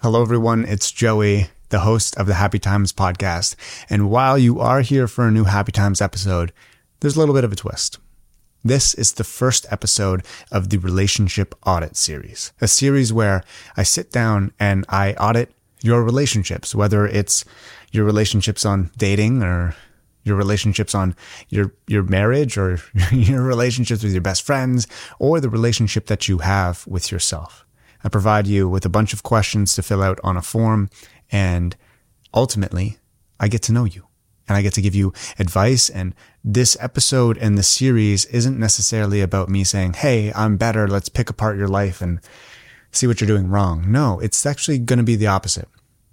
Hello, everyone. It's Joey, the host of the Happy Times podcast. And while you are here for a new Happy Times episode, there's a little bit of a twist. This is the first episode of the Relationship Audit series, a series where I sit down and I audit your relationships, whether it's your relationships on dating or your relationships on your marriage or your relationships with your best friends or the relationship that you have with yourself. I provide you with a bunch of questions to fill out on a form, and ultimately, I get to know you, and I get to give you advice. And this episode and the series isn't necessarily about me saying, hey, I'm better, let's pick apart your life and see what you're doing wrong. No, it's actually going to be the opposite.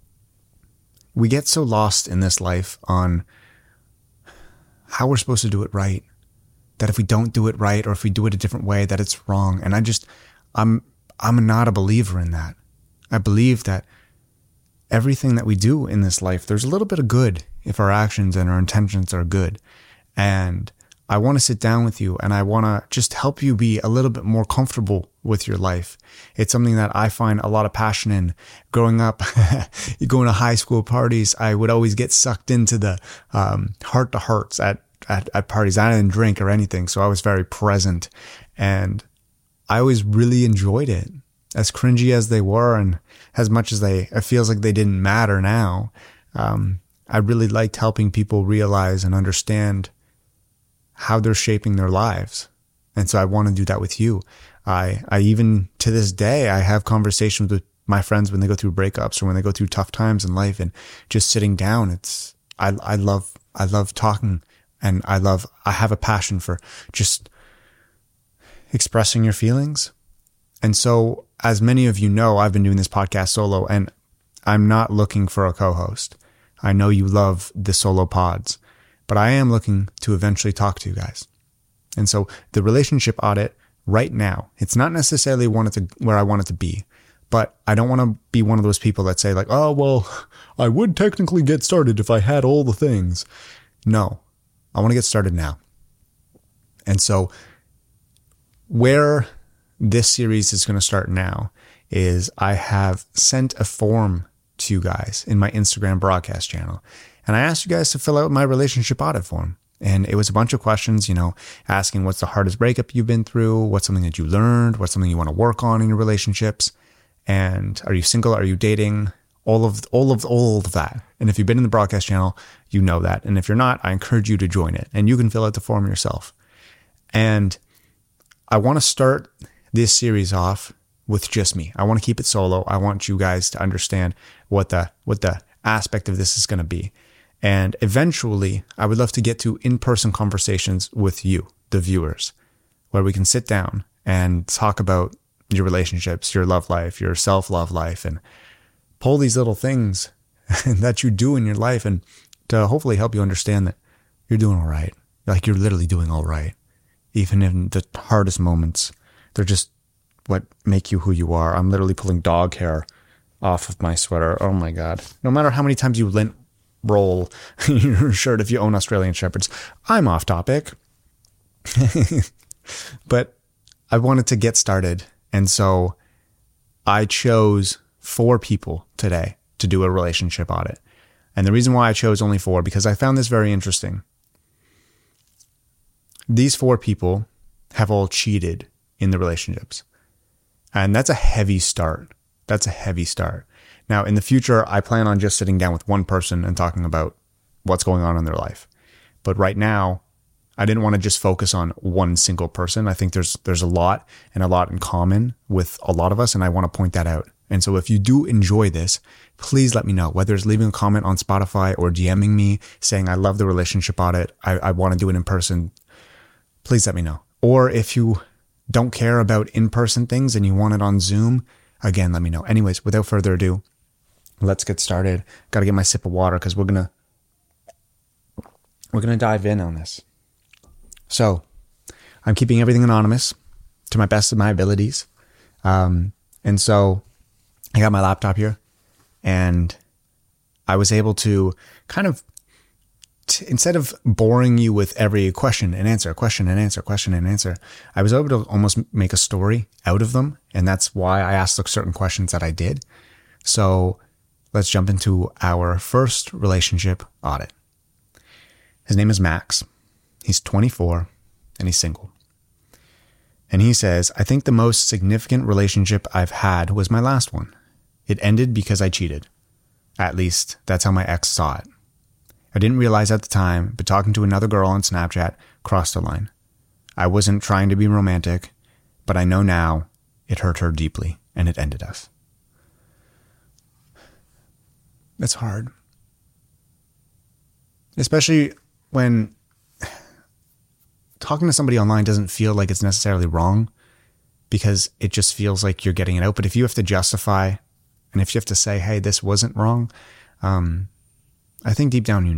We get so lost in this life on how we're supposed to do it right, that if we don't do it right or if we do it a different way, that it's wrong. And I'm not a believer in that. I believe that everything that we do in this life, there's a little bit of good if our actions and our intentions are good. And I want to sit down with you and I want to just help you be a little bit more comfortable with your life. It's something that I find a lot of passion in. Growing up, going to high school parties, I would always get sucked into the heart to hearts at parties. I didn't drink or anything, so I was very present. And I always really enjoyed it, as cringy as they were, and as much as it feels like they didn't matter now. I really liked helping people realize and understand how they're shaping their lives. And so I want to do that with you. I even to this day, I have conversations with my friends when they go through breakups or when they go through tough times in life, and just sitting down. I love talking, and I have a passion for just expressing your feelings. And so, as many of you know, I've been doing this podcast solo, and I'm not looking for a co-host. I know you love the solo pods, but I am looking to eventually talk to you guys. And so the relationship audit right now, it's not necessarily where I want it to be, but I don't want to be one of those people that say like, oh, well, I would technically get started if I had all the things. No, I want to get started now. And so where this series is going to start now is I have sent a form to you guys in my Instagram broadcast channel. And I asked you guys to fill out my relationship audit form. And it was a bunch of questions, asking what's the hardest breakup you've been through? What's something that you learned? What's something you want to work on in your relationships? And are you single? Are you dating? All of that. And if you've been in the broadcast channel, you know that. And if you're not, I encourage you to join it, and you can fill out the form yourself. And I want to start this series off with just me. I want to keep it solo. I want you guys to understand what the aspect of this is going to be. And eventually, I would love to get to in-person conversations with you, the viewers, where we can sit down and talk about your relationships, your love life, your self-love life, and pull these little things that you do in your life, and to hopefully help you understand that you're doing all right. Like, you're literally doing all right. Even in the hardest moments, they're just what make you who you are. I'm literally pulling dog hair off of my sweater. Oh my God. No matter how many times you lint roll your shirt if you own Australian Shepherds. I'm off topic. But I wanted to get started. And so I chose 4 people today to do a relationship audit. And the reason why I chose only 4, because I found this very interesting. These 4 people have all cheated in the relationships. And that's a heavy start. Now, in the future, I plan on just sitting down with one person and talking about what's going on in their life. But right now, I didn't want to just focus on one single person. I think there's a lot in common with a lot of us, and I want to point that out. And so if you do enjoy this, please let me know, whether it's leaving a comment on Spotify or DMing me saying, I love the relationship audit, I want to do it in person. Please let me know. Or if you don't care about in-person things and you want it on Zoom, again, let me know. Anyways, without further ado, let's get started. Got to get my sip of water because we're gonna dive in on this. So I'm keeping everything anonymous to my best of my abilities. And so I got my laptop here, and I was able to kind of, instead of boring you with every question and answer, I was able to almost make a story out of them. And that's why I asked the certain questions that I did. So let's jump into our first relationship audit. His name is Max. He's 24 and he's single. And he says, I think the most significant relationship I've had was my last one. It ended because I cheated. At least that's how my ex saw it. I didn't realize at the time, but talking to another girl on Snapchat crossed the line. I wasn't trying to be romantic, but I know now it hurt her deeply and it ended us. It's hard. Especially when talking to somebody online doesn't feel like it's necessarily wrong because it just feels like you're getting it out. But if you have to justify and if you have to say, hey, this wasn't wrong, I think deep down,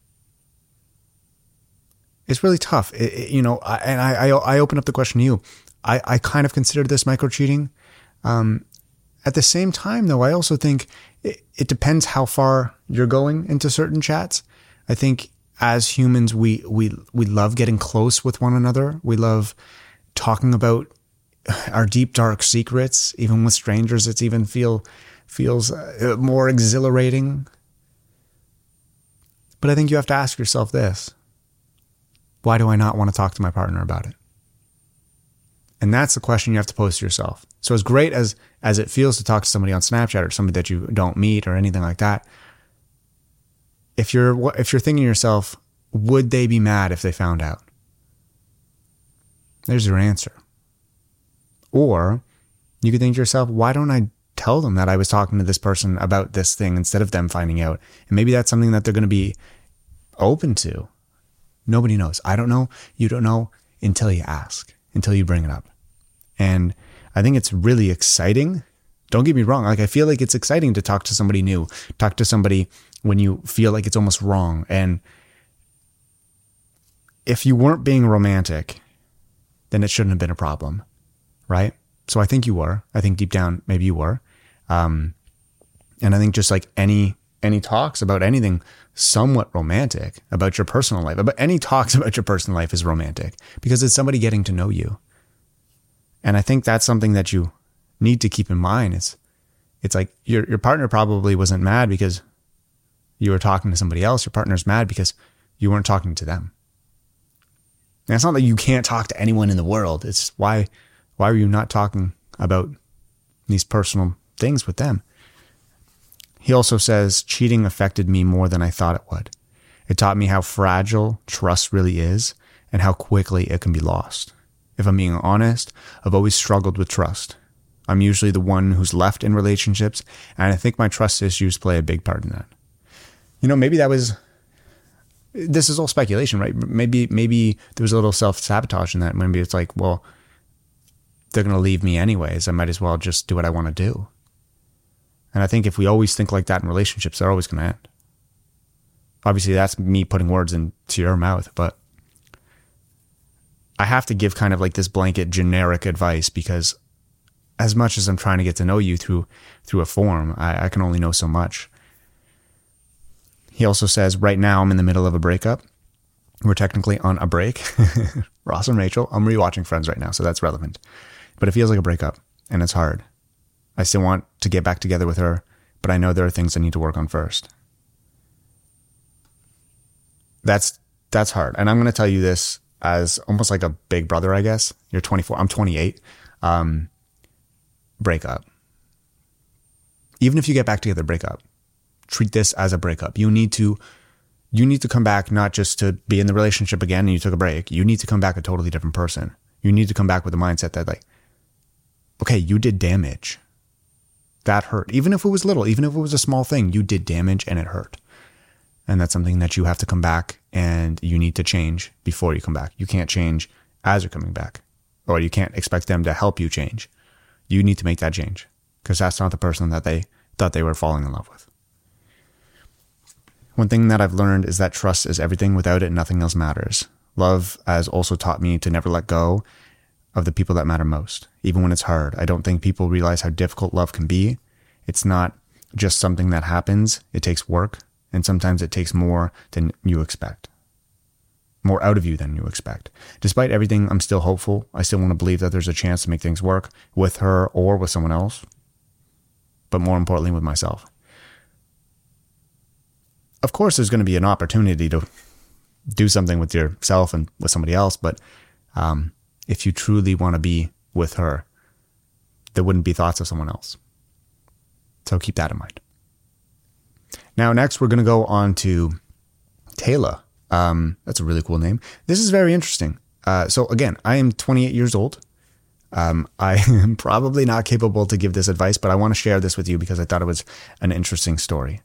it's really tough. I open up the question to you. I kind of consider this micro cheating. At the same time, though, I also think it depends how far you're going into certain chats. I think as humans, we love getting close with one another. We love talking about our deep, dark secrets, even with strangers. It's even feels more exhilarating. But I think you have to ask yourself this. Why do I not want to talk to my partner about it? And that's the question you have to pose to yourself. So as great as it feels to talk to somebody on Snapchat or somebody that you don't meet or anything like that, if you're thinking to yourself, would they be mad if they found out? There's your answer. Or you could think to yourself, why don't I tell them that I was talking to this person about this thing instead of them finding out? And maybe that's something that they're going to be open to. Nobody knows. I don't know. You don't know until you ask, until you bring it up. And I think it's really exciting. Don't get me wrong. Like, I feel like it's exciting to talk to somebody new, talk to somebody when you feel like it's almost wrong. And if you weren't being romantic, then it shouldn't have been a problem, right? So I think you were. I think deep down, maybe you were. And I think just like any talks about anything somewhat romantic about your personal life, about any talks about your personal life is romantic because it's somebody getting to know you. And I think that's something that you need to keep in mind. It's like your partner probably wasn't mad because you were talking to somebody else. Your partner's mad because you weren't talking to them. And it's not that you can't talk to anyone in the world. It's why are you not talking about these personal things with them? He also says, cheating affected me more than I thought it would. It taught me how fragile trust really is and how quickly it can be lost. If I'm being honest, I've always struggled with trust. I'm usually the one who's left in relationships, and I think my trust issues play a big part in that. Maybe this is all speculation, right? Maybe there was a little self-sabotage in that. Maybe it's like, well, they're going to leave me anyways. I might as well just do what I want to do. And I think if we always think like that in relationships, they're always going to end. Obviously, that's me putting words into your mouth, but I have to give kind of like this blanket generic advice because as much as I'm trying to get to know you through a form, I can only know so much. He also says, right now I'm in the middle of a breakup. We're technically on a break. Ross and Rachel, I'm rewatching Friends right now, so that's relevant. But it feels like a breakup and it's hard. I still want to get back together with her, but I know there are things I need to work on first. That's hard. And I'm going to tell you this as almost like a big brother, I guess. You're 24. I'm 28. Breakup. Even if you get back together, breakup. Treat this as a breakup. You need to come back not just to be in the relationship again and you took a break. You need to come back a totally different person. You need to come back with a mindset that like, okay, you did damage. That hurt. Even if it was little, even if it was a small thing, you did damage and it hurt. And that's something that you have to come back and you need to change before you come back. You can't change as you're coming back, or you can't expect them to help you change. You need to make that change because that's not the person that they thought they were falling in love with. One thing that I've learned is that trust is everything. Without it, nothing else matters. Love has also taught me to never let go of the people that matter most, even when it's hard. I don't think people realize how difficult love can be. It's not just something that happens. It takes work, and sometimes it takes more than you expect. More out of you than you expect. Despite everything, I'm still hopeful. I still want to believe that there's a chance to make things work with her or with someone else. but more importantly with myself. Of course, there's going to be an opportunity to do something with yourself and with somebody else, but if you truly want to be with her, there wouldn't be thoughts of someone else. So keep that in mind. Now, next, we're going to go on to Taylor. That's a really cool name. This is very interesting. So again, I am 28 years old. I am probably not capable to give this advice, but I want to share this with you because I thought it was an interesting story.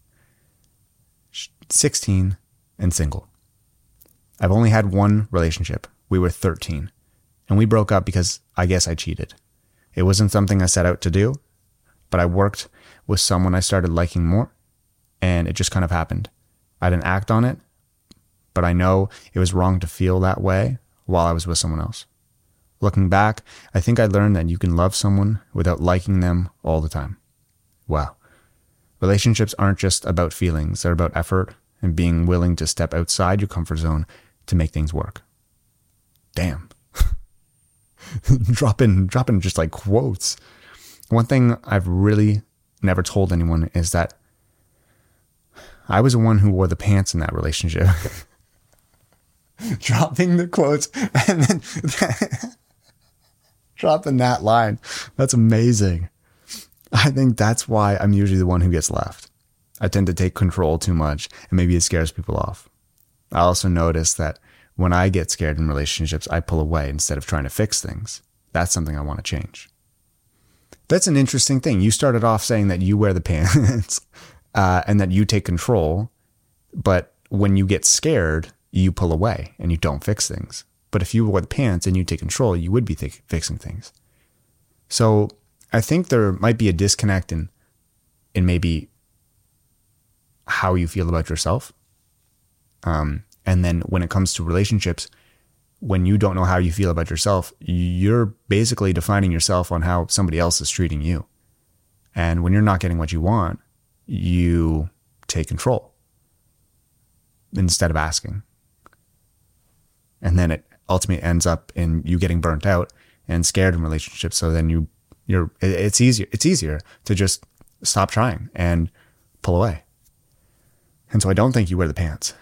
16 and single. I've only had one relationship. We were 13 and we broke up because I guess I cheated. It wasn't something I set out to do, but I worked with someone I started liking more and it just kind of happened. I didn't act on it, but I know it was wrong to feel that way while I was with someone else. Looking back, I think I learned that you can love someone without liking them all the time. Wow. Relationships aren't just about feelings. They're about effort and being willing to step outside your comfort zone to make things work. Damn. dropping just like quotes. One thing I've really never told anyone is that I was the one who wore the pants in that relationship. Dropping the quotes and then dropping that line. That's amazing. I think that's why I'm usually the one who gets left. I tend to take control too much and maybe it scares people off. I also notice that when I get scared in relationships, I pull away instead of trying to fix things. That's something I want to change. That's an interesting thing. You started off saying that you wear the pants and that you take control, but when you get scared, you pull away and you don't fix things. But if you wore the pants and you take control, you would be fixing things. So I think there might be a disconnect in maybe how you feel about yourself. And then when it comes to relationships, when you don't know how you feel about yourself, you're basically defining yourself on how somebody else is treating you. And when you're not getting what you want, you take control instead of asking. And then it ultimately ends up in you getting burnt out and scared in relationships. So then it's easier to just stop trying and pull away. And so I don't think you wear the pants.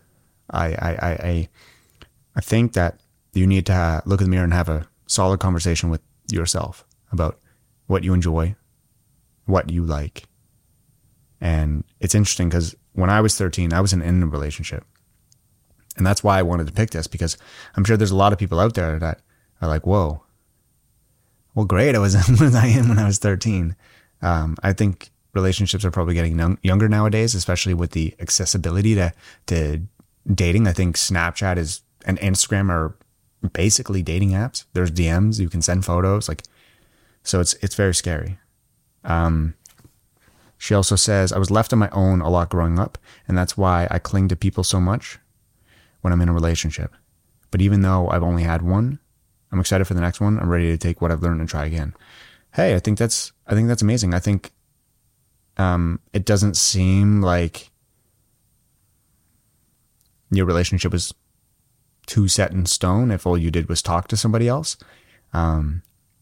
I think that you need to look in the mirror and have a solid conversation with yourself about what you enjoy, what you like. And it's interesting because when I was 13, I was in a relationship. And that's why I wanted to pick this, because I'm sure there's a lot of people out there that are like, whoa, well, great. I was when I was 13. I think relationships are probably getting younger nowadays, especially with the accessibility to dating. I think Snapchat and Instagram are basically dating apps. There's DMs, you can send photos, so it's very scary. She also says, I was left on my own a lot growing up, and that's why I cling to people so much when I'm in a relationship. But even though I've only had one, I'm excited for the next one. I'm ready to take what I've learned and try again. Hey, I think that's amazing. I think it doesn't seem like your relationship was too set in stone if all you did was talk to somebody else. And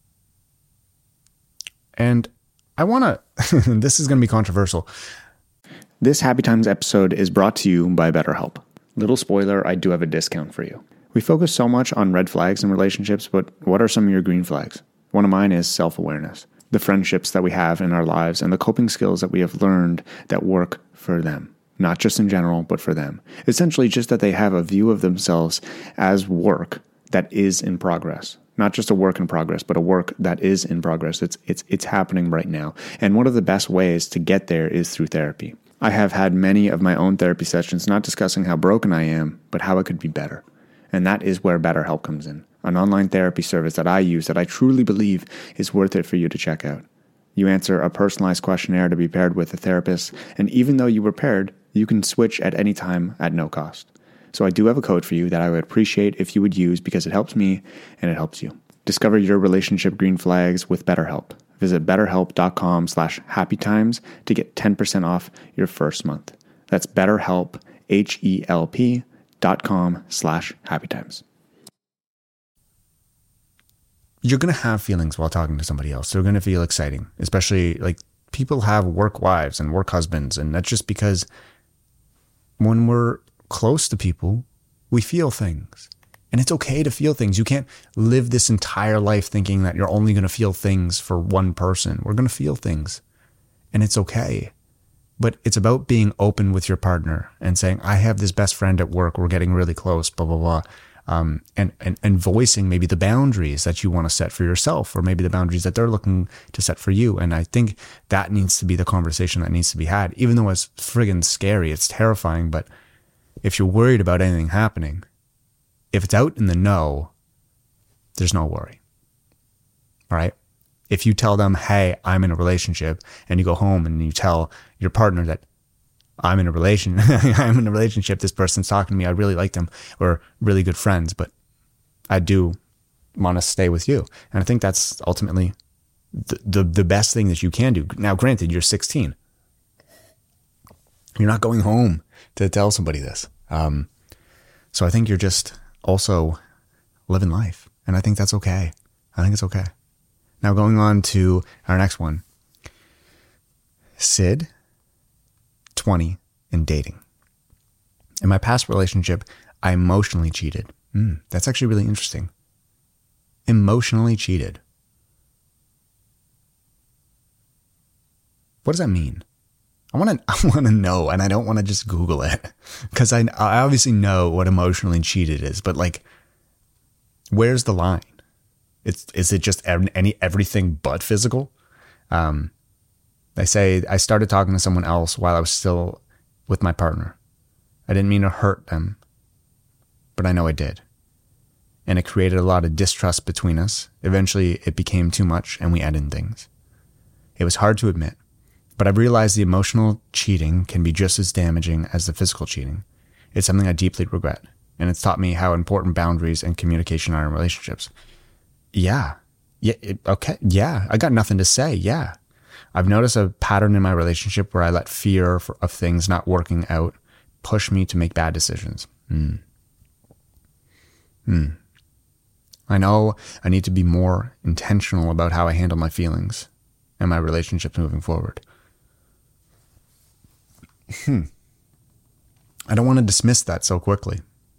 I want to, this is going to be controversial. This Happy Times episode is brought to you by BetterHelp. Little spoiler, I do have a discount for you. We focus so much on red flags in relationships, but what are some of your green flags? One of mine is self-awareness, the friendships that we have in our lives and the coping skills that we have learned that work for them. Not just in general, but for them. Essentially just that they have a view of themselves as work that is in progress. Not just a work in progress, but a work that is in progress. It's happening right now. And one of the best ways to get there is through therapy. I have had many of my own therapy sessions not discussing how broken I am, but how I could be better. And that is where BetterHelp comes in. An online therapy service that I use that I truly believe is worth it for you to check out. You answer a personalized questionnaire to be paired with a therapist, and even though you were paired, you can switch at any time at no cost. So I do have a code for you that I would appreciate if you would use because it helps me and it helps you. Discover your relationship green flags with BetterHelp. Visit betterhelp.com/happytimes to get 10% off your first month. That's BetterHelp, HELP.com/happytimes. You're going to have feelings while talking to somebody else. They're going to feel exciting, especially people have work wives and work husbands, and that's just because when we're close to people, we feel things. And it's okay to feel things. You can't live this entire life thinking that you're only going to feel things for one person. We're going to feel things, and it's okay. But it's about being open with your partner and saying, I have this best friend at work. We're getting really close, blah, blah, blah. And voicing maybe the boundaries that you want to set for yourself, or maybe the boundaries that they're looking to set for you. And I think that needs to be the conversation that needs to be had, even though it's friggin' scary. It's terrifying. But if you're worried about anything happening, if it's out in the know, there's no worry. All right. If you tell them, hey, I'm in a relationship, and you go home and you tell your partner that I'm in a relationship, this person's talking to me, I really like them, we're really good friends, but I do want to stay with you. And I think that's ultimately the best thing that you can do. Now, granted, you're 16. You're not going home to tell somebody this. So I think you're just also living life. And I think that's okay. I think it's okay. Now, going on to our next one. Sid, 20, and dating. In my past relationship, I emotionally cheated. That's actually really interesting. Emotionally cheated. What does that mean? I want to know, and I don't want to just Google it, because I obviously know what emotionally cheated is, but like, where's the line? Is it just everything but physical? They say I started talking to someone else while I was still with my partner. I didn't mean to hurt them, but I know I did. And it created a lot of distrust between us. Eventually, it became too much, and we ended things. It was hard to admit, but I realized the emotional cheating can be just as damaging as the physical cheating. It's something I deeply regret, and it's taught me how important boundaries and communication are in relationships. Yeah. Okay. Yeah. I got nothing to say. Yeah. I've noticed a pattern in my relationship where I let fear of things not working out push me to make bad decisions. I know I need to be more intentional about how I handle my feelings and my relationships moving forward. I don't want to dismiss that so quickly.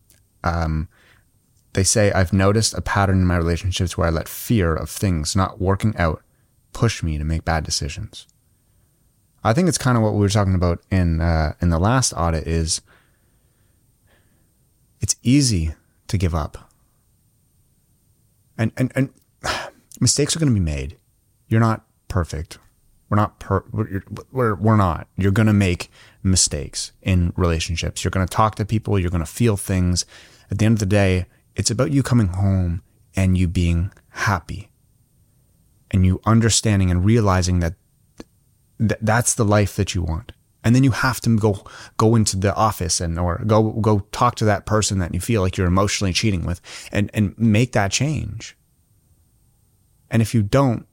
They say, I've noticed a pattern in my relationships where I let fear of things not working out push me to make bad decisions. I think it's kind of what we were talking about in the last audit is it's easy to give up. And mistakes are going to be made. You're not perfect. We're not. We're not. You're going to make mistakes in relationships. You're going to talk to people. You're going to feel things. At the end of the day, it's about you coming home and you being happy and you understanding and realizing that that's the life that you want. And then you have to go into the office or go talk to that person that you feel like you're emotionally cheating with and make that change. And if you don't,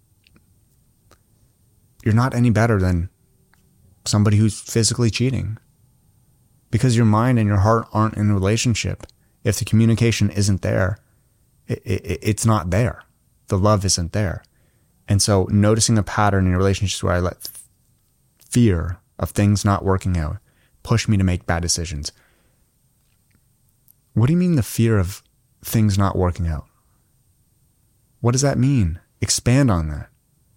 you're not any better than somebody who's physically cheating, because your mind and your heart aren't in a relationship. If the communication isn't there, it's not there. The love isn't there. And so noticing a pattern in relationships where I let fear of things not working out push me to make bad decisions. What do you mean the fear of things not working out? What does that mean? Expand on that.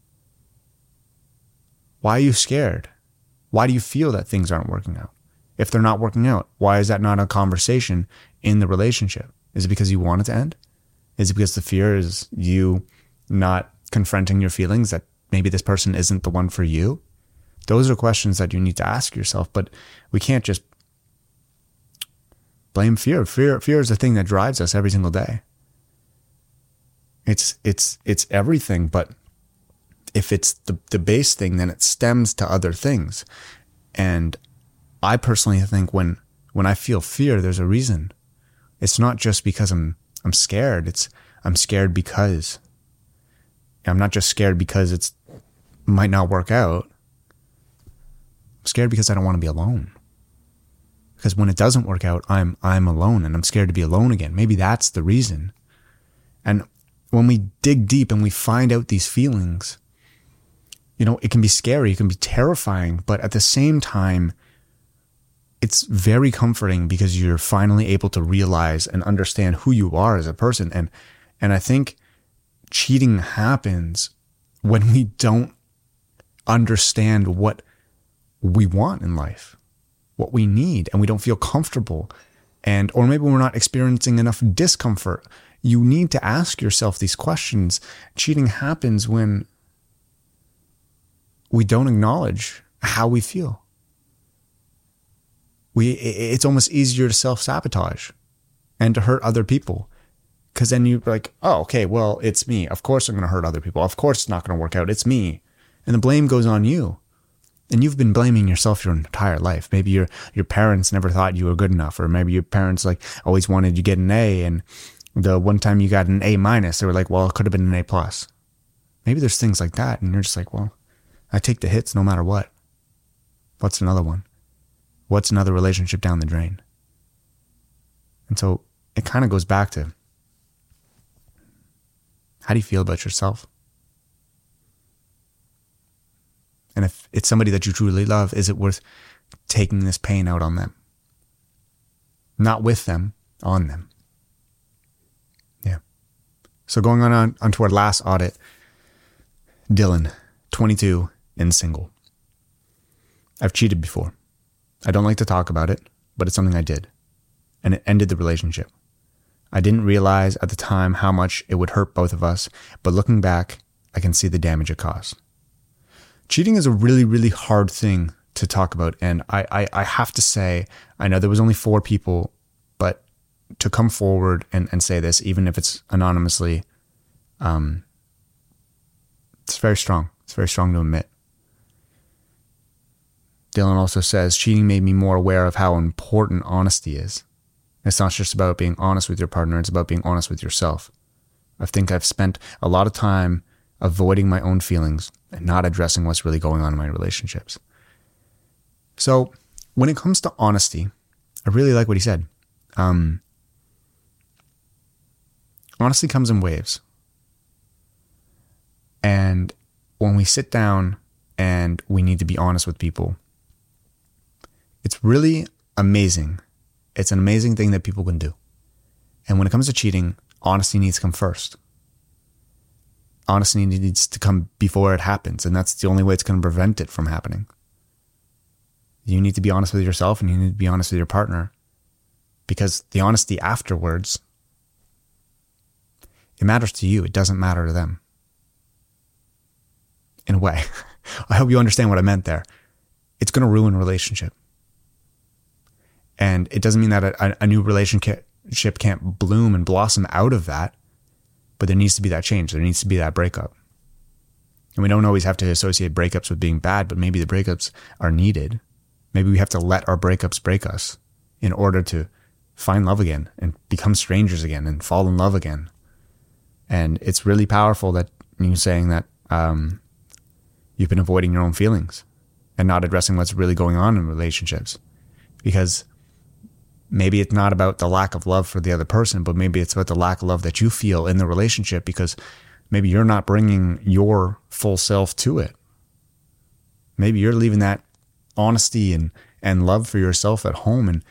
Why are you scared? Why do you feel that things aren't working out? If they're not working out, why is that not a conversation in the relationship? Is it because you want it to end? Is it because the fear is you not confronting your feelings that maybe this person isn't the one for you? Those are questions that you need to ask yourself, but we can't just blame fear. Fear is the thing that drives us every single day. It's everything, but if it's the base thing, then it stems to other things. And I personally think when I feel fear, there's a reason. It's not just because I'm scared. I'm scared because I'm not just scared because it might not work out. I'm scared because I don't want to be alone. Because when it doesn't work out, I'm alone and I'm scared to be alone again. Maybe that's the reason. And when we dig deep and we find out these feelings, it can be scary, it can be terrifying, but at the same time, it's very comforting because you're finally able to realize and understand who you are as a person. And I think cheating happens when we don't understand what we want in life, what we need, and we don't feel comfortable. Or maybe we're not experiencing enough discomfort. You need to ask yourself these questions. Cheating happens when we don't acknowledge how we feel. It's almost easier to self-sabotage and to hurt other people. Because then you're like, oh, okay, well, it's me. Of course I'm going to hurt other people. Of course it's not going to work out. It's me. And the blame goes on you. And you've been blaming yourself your entire life. Maybe your parents never thought you were good enough. Or maybe your parents always wanted you to get an A. And the one time you got an A-, they were like, well, it could have been an A+. Maybe there's things like that. And you're just like, well, I take the hits no matter what. What's another one? What's another relationship down the drain? And so it kind of goes back to, how do you feel about yourself? And if it's somebody that you truly love, is it worth taking this pain out on them? Not with them, on them. Yeah. So going on to our last audit, Dylan, 22 and single. I've cheated before. I don't like to talk about it, but it's something I did. And it ended the relationship. I didn't realize at the time how much it would hurt both of us, but looking back, I can see the damage it caused. Cheating is a really, really hard thing to talk about. And I have to say, I know there was only 4 people, but to come forward and say this, even if it's anonymously, it's very strong. It's very strong to admit. Dylan also says, cheating made me more aware of how important honesty is. It's not just about being honest with your partner, it's about being honest with yourself. I think I've spent a lot of time avoiding my own feelings and not addressing what's really going on in my relationships. So when it comes to honesty, I really like what he said. Honesty comes in waves. And when we sit down and we need to be honest with people, it's really amazing. It's an amazing thing that people can do. And when it comes to cheating, honesty needs to come first. Honesty needs to come before it happens. And that's the only way it's going to prevent it from happening. You need to be honest with yourself and you need to be honest with your partner. Because the honesty afterwards, it matters to you. It doesn't matter to them. In a way. I hope you understand what I meant there. It's going to ruin a relationship. And it doesn't mean that a new relationship can't bloom and blossom out of that, but there needs to be that change. There needs to be that breakup. And we don't always have to associate breakups with being bad, but maybe the breakups are needed. Maybe we have to let our breakups break us in order to find love again and become strangers again and fall in love again. And it's really powerful that you're saying that you've been avoiding your own feelings and not addressing what's really going on in relationships. Because maybe it's not about the lack of love for the other person, but maybe it's about the lack of love that you feel in the relationship because maybe you're not bringing your full self to it. Maybe you're leaving that honesty and love for yourself at home. And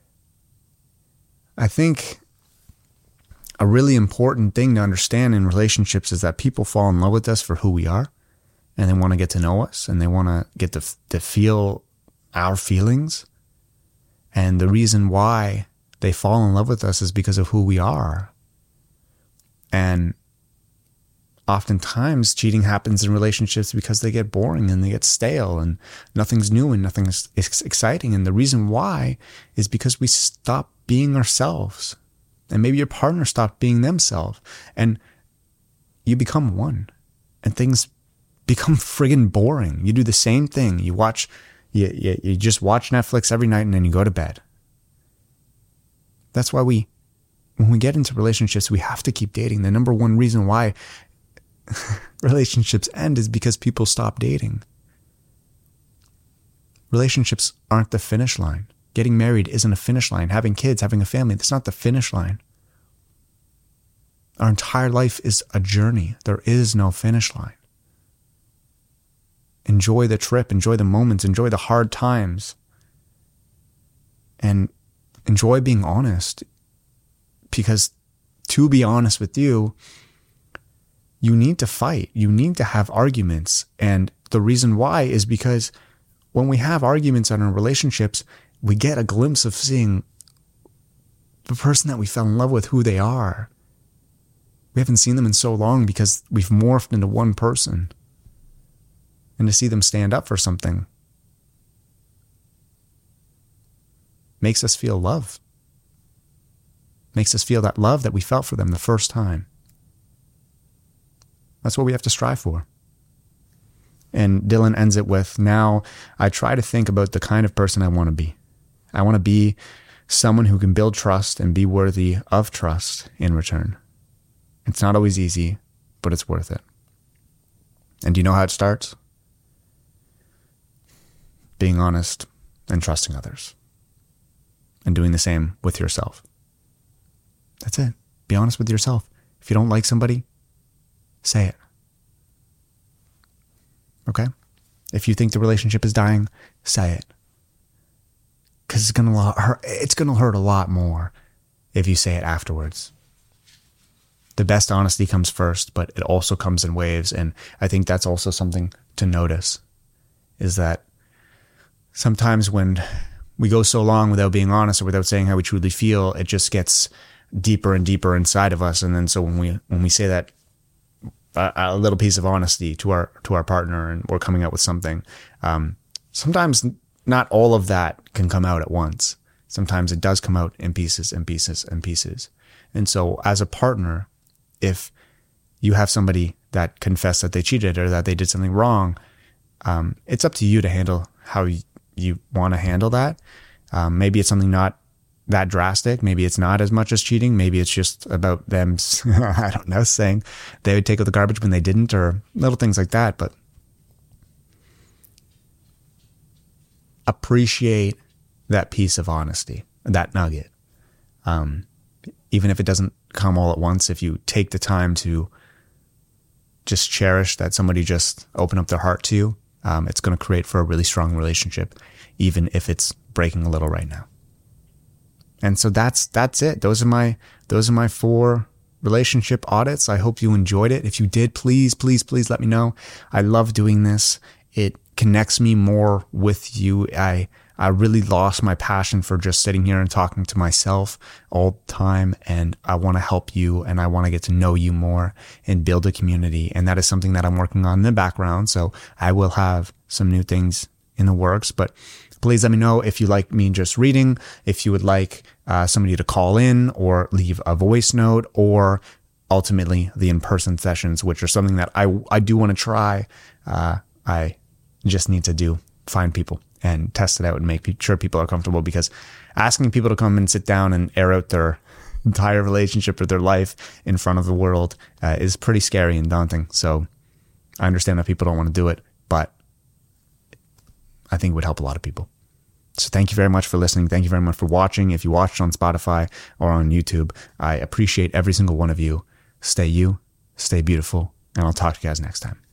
I think a really important thing to understand in relationships is that people fall in love with us for who we are, and they want to get to know us, and they want to get to feel our feelings. And the reason why they fall in love with us is because of who we are. And oftentimes cheating happens in relationships because they get boring and they get stale and nothing's new and nothing's exciting. And the reason why is because we stop being ourselves. And maybe your partner stopped being themselves. And you become one. And things become friggin' boring. You do the same thing. You just watch Netflix every night and then you go to bed. That's why when we get into relationships, we have to keep dating. The number one reason why relationships end is because people stop dating. Relationships aren't the finish line. Getting married isn't a finish line. Having kids, having a family, that's not the finish line. Our entire life is a journey. There is no finish line. enjoy the trip, enjoy the moments, enjoy the hard times, and enjoy being honest. Because to be honest with you, you need to fight. You need to have arguments. And the reason why is because when we have arguments in our relationships, we get a glimpse of seeing the person that we fell in love with, who they are. We haven't seen them in so long because we've morphed into one person. And to see them stand up for something makes us feel love. Makes us feel that love that we felt for them the first time. That's what we have to strive for. And Dylan ends it with, now I try to think about the kind of person I want to be. I want to be someone who can build trust and be worthy of trust in return. It's not always easy, but it's worth it. And do you know how it starts? Being honest and trusting others. And doing the same with yourself. That's it. Be honest with yourself. If you don't like somebody, say it. Okay? If you think the relationship is dying, say it. Because it's gonna hurt a lot more if you say it afterwards. The best honesty comes first, but it also comes in waves. And I think that's also something to notice, is that sometimes when we go so long without being honest or without saying how we truly feel, it just gets deeper and deeper inside of us. And then so when we say that a little piece of honesty to our partner and we're coming out with something, sometimes not all of that can come out at once. Sometimes it does come out in pieces and pieces and pieces. And so as a partner, if you have somebody that confessed that they cheated or that they did something wrong, it's up to you to handle how you want to handle that. Maybe it's something not that drastic. Maybe it's not as much as cheating. Maybe it's just about them, I don't know, saying they would take out the garbage when they didn't, or little things like that. But appreciate that piece of honesty, that nugget. Even if it doesn't come all at once, if you take the time to just cherish that somebody just opened up their heart to you, it's going to create for a really strong relationship, even if it's breaking a little right now. And so that's it. Those are my 4 relationship audits. I hope you enjoyed it. If you did, please let me know. I love doing this. It connects me more with you. I really lost my passion for just sitting here and talking to myself all the time. And I want to help you, and I want to get to know you more and build a community. And that is something that I'm working on in the background. So I will have some new things in the works, but please let me know if you like me just reading, if you would like somebody to call in or leave a voice note, or ultimately the in-person sessions, which are something that I do want to try. I just need to find people and test it out and make sure people are comfortable, because asking people to come and sit down and air out their entire relationship or their life in front of the world is pretty scary and daunting. So I understand that people don't want to do it, but I think it would help a lot of people. So thank you very much for listening. Thank you very much for watching. If you watched on Spotify or on YouTube, I appreciate every single one of you. Stay beautiful, and I'll talk to you guys next time.